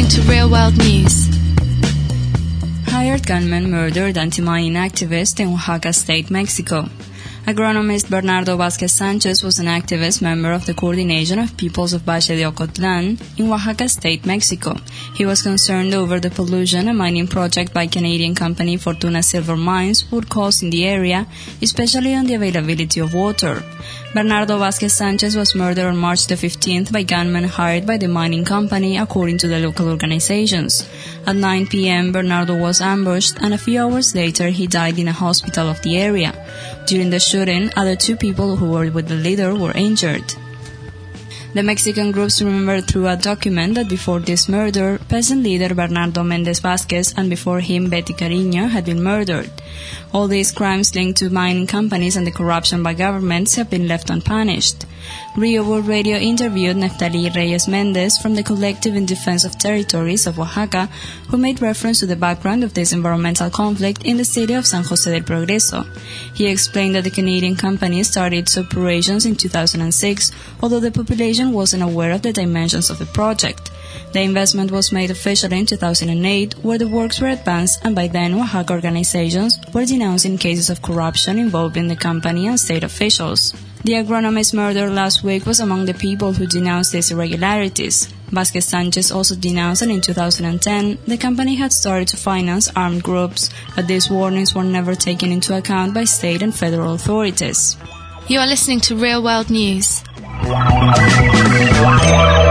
to Real World News. Hired gunman murdered anti-mining activist in Oaxaca State, Mexico. Agronomist Bernardo Vázquez Sánchez was an activist member of the Coordination of Peoples of Valle de Ocotlán in Oaxaca State, Mexico. He was concerned over the pollution a mining project by Canadian company Fortuna Silver Mines would cause in the area, especially on the availability of water. Bernardo Vázquez Sánchez was murdered on March the 15th by gunmen hired by the mining company, according to the local organizations. At 9 p.m., Bernardo was ambushed, and a few hours later he died in a hospital of the area. During the shooting, other two people who were with the leader were injured. The Mexican groups remembered through a document that before this murder, peasant leader Bernardo Méndez Vázquez and before him Betty Cariño had been murdered. All these crimes linked to mining companies and the corruption by governments have been left unpunished. Rio World Radio interviewed Neftali Reyes Méndez from the Collective in Defense of Territories of Oaxaca, who made reference to the background of this environmental conflict in the city of San José del Progreso. He explained that the Canadian company started its operations in 2006, although the population wasn't aware of the dimensions of the project. The investment was made official in 2008, where the works were advanced, and by then Oaxaca organizations were denouncing cases of corruption involving the company and state officials. The agronomist murder last week was among the people who denounced these irregularities. Vázquez Sánchez also denounced that in 2010, the company had started to finance armed groups, but these warnings were never taken into account by state and federal authorities. You are listening to Real World News.